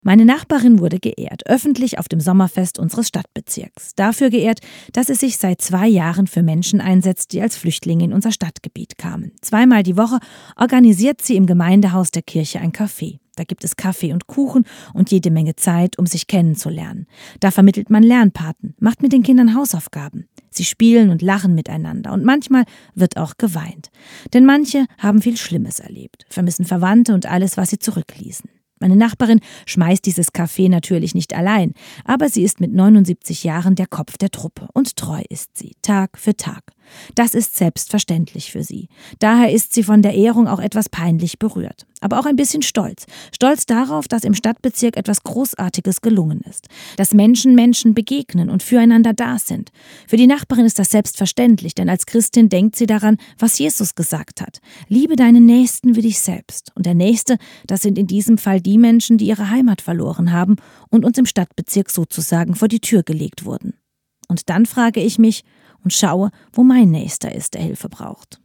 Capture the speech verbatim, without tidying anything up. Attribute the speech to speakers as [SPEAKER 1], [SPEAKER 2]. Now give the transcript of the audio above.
[SPEAKER 1] Meine Nachbarin wurde geehrt, öffentlich auf dem Sommerfest unseres Stadtbezirks. Dafür geehrt, dass sie sich seit zwei Jahren für Menschen einsetzt, die als Flüchtlinge in unser Stadtgebiet kamen. Zweimal die Woche organisiert sie im Gemeindehaus der Kirche ein Café. Da gibt es Kaffee und Kuchen und jede Menge Zeit, um sich kennenzulernen. Da vermittelt man Lernpaten, macht mit den Kindern Hausaufgaben. Sie spielen und lachen miteinander und manchmal wird auch geweint. Denn manche haben viel Schlimmes erlebt, vermissen Verwandte und alles, was sie zurückließen. Meine Nachbarin schmeißt dieses Café natürlich nicht allein, aber sie ist mit neunundsiebzig Jahren der Kopf der Truppe und treu ist sie, Tag für Tag. Das ist selbstverständlich für sie. Daher ist sie von der Ehrung auch etwas peinlich berührt, aber auch ein bisschen stolz. Stolz darauf, dass im Stadtbezirk etwas Großartiges gelungen ist. Dass Menschen Menschen begegnen und füreinander da sind. Für die Nachbarin ist das selbstverständlich, denn als Christin denkt sie daran, was Jesus gesagt hat. Liebe deinen Nächsten wie dich selbst. Und der Nächste, das sind in diesem Fall die Menschen, die ihre Heimat verloren haben und uns im Stadtbezirk sozusagen vor die Tür gelegt wurden. Und dann frage ich mich und schaue, wo mein Nächster ist, der Hilfe braucht.